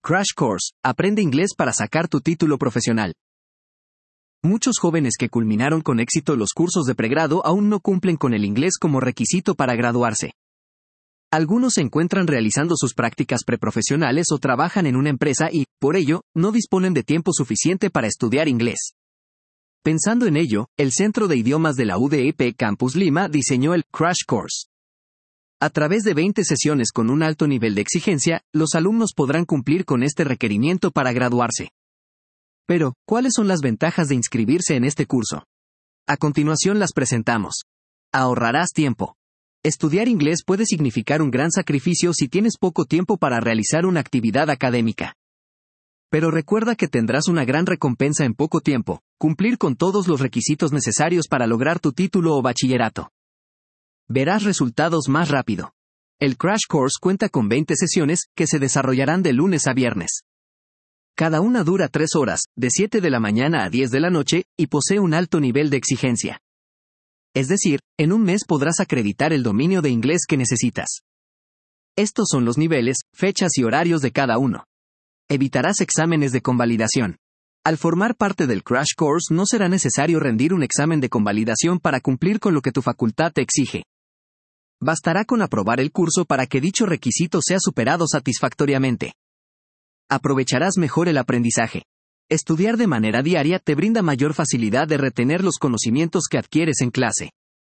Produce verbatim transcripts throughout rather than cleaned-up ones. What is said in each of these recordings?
Crash Course, aprende inglés para sacar tu título profesional. Muchos jóvenes que culminaron con éxito los cursos de pregrado aún no cumplen con el inglés como requisito para graduarse. Algunos se encuentran realizando sus prácticas preprofesionales o trabajan en una empresa y, por ello, no disponen de tiempo suficiente para estudiar inglés. Pensando en ello, el Centro de Idiomas de la U D E P Campus Lima diseñó el Crash Course. A través de veinte sesiones con un alto nivel de exigencia, los alumnos podrán cumplir con este requerimiento para graduarse. Pero, ¿cuáles son las ventajas de inscribirse en este curso? A continuación las presentamos. Ahorrarás tiempo. Estudiar inglés puede significar un gran sacrificio si tienes poco tiempo para realizar una actividad académica. Pero recuerda que tendrás una gran recompensa en poco tiempo, cumplir con todos los requisitos necesarios para lograr tu título o bachillerato. Verás resultados más rápido. El Crash Course cuenta con veinte sesiones, que se desarrollarán de lunes a viernes. Cada una dura tres horas, de siete de la mañana a diez de la noche, y posee un alto nivel de exigencia. Es decir, en un mes podrás acreditar el dominio de inglés que necesitas. Estos son los niveles, fechas y horarios de cada uno. Evitarás exámenes de convalidación. Al formar parte del Crash Course no será necesario rendir un examen de convalidación para cumplir con lo que tu facultad te exige. Bastará con aprobar el curso para que dicho requisito sea superado satisfactoriamente. Aprovecharás mejor el aprendizaje. Estudiar de manera diaria te brinda mayor facilidad de retener los conocimientos que adquieres en clase.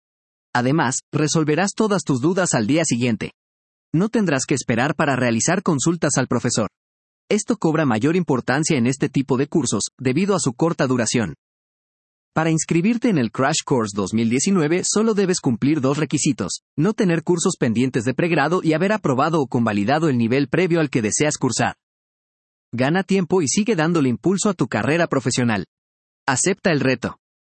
Además, resolverás todas tus dudas al día siguiente. No tendrás que esperar para realizar consultas al profesor. Esto cobra mayor importancia en este tipo de cursos, debido a su corta duración. Para inscribirte en el Crash Course dos mil diecinueve solo debes cumplir dos requisitos: no tener cursos pendientes de pregrado y haber aprobado o convalidado el nivel previo al que deseas cursar. Gana tiempo y sigue dándole impulso a tu carrera profesional. Acepta el reto.